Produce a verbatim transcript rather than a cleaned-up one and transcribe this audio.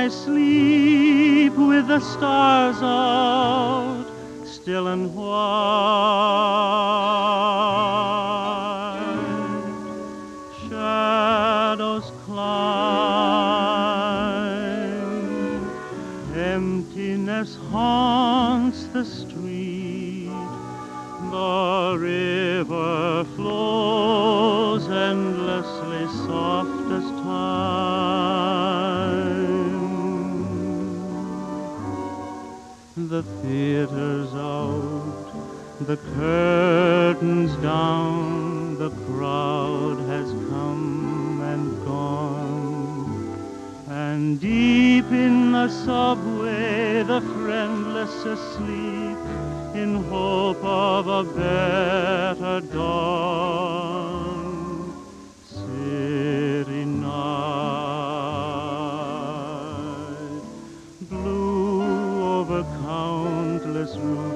I sleep with the stars out, still and white. Shadows climb, emptiness haunts the street. The river flows endlessly soft as time. The theater's out, the curtain's down, the crowd has come and gone, and deep in the subway the friendless asleep in hope of a better dawn. City night, blue over countless rooms,